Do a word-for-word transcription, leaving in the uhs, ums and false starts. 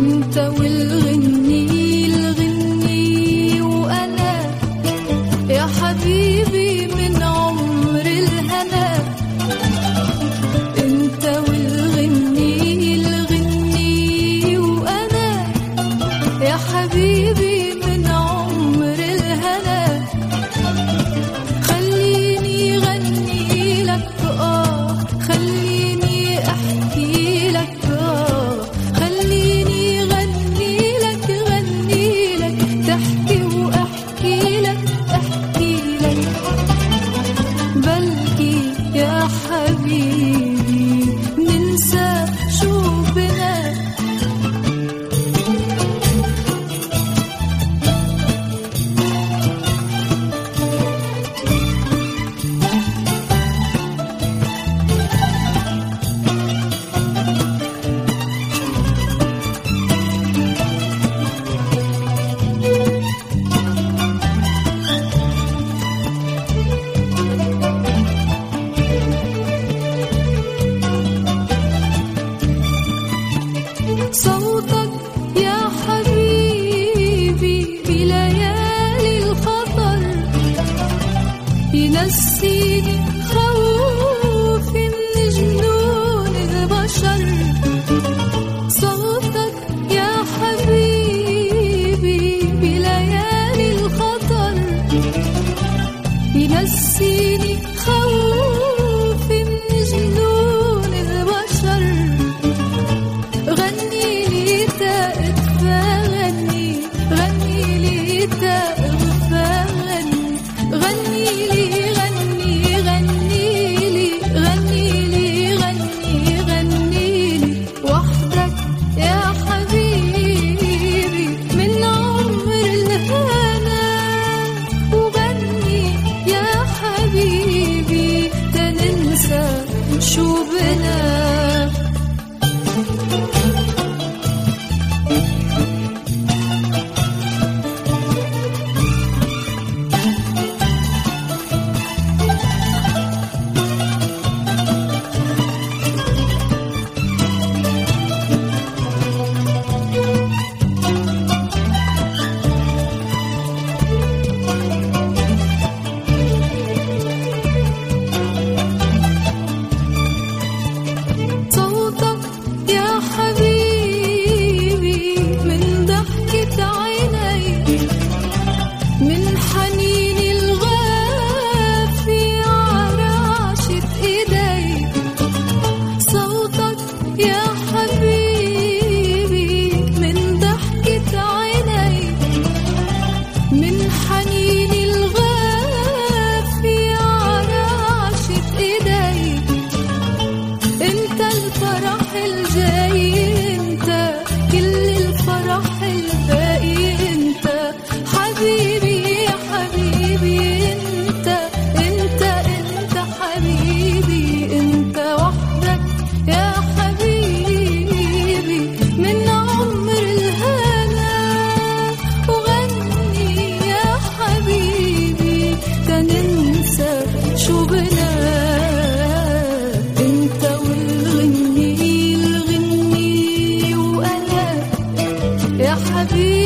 انت والغني الغني وانا يا حبيبي من عمر الهنا. انت والغني الغني وانا يا حبيبي من عمر الهنا. خليني غني لك اه خليني احكي لك اه خليني غني لك غني لك تحكي واحكي لك احكي لك. بلكي يا حبيبي ننسى شو بنا. صوتك يا حبيبي بليالي الخطر ينسيني خوفي من جنون البشر. صوتك يا حبيبي بليالي الخطر ينسيني خوفي من جنون البشر. غني لي تأتفى غني غني لي تأتفى غني غني لي غني غني لي غني لي غني غني لي وحدك يا حبيبي من عمر الهنا. وغني يا حبيبي تننسى شو بنا. صوتك يا حبيبي من ضحكة عيني من حنين الغافي على رعشة ايدي. صوتك يا حبيبي من ضحكة عيني من حنين الغافي على رعشة ايدي. انت الفرح الجاي انت كل الفرح الباقي انت حبيبي يا حبيبي. انت انت انت حبيبي انت وحدك يا حبيبي من عمر الهنا. وغني يا حبيبي تننسى شو بنا. انت والغني الغني وانا يا حبيبي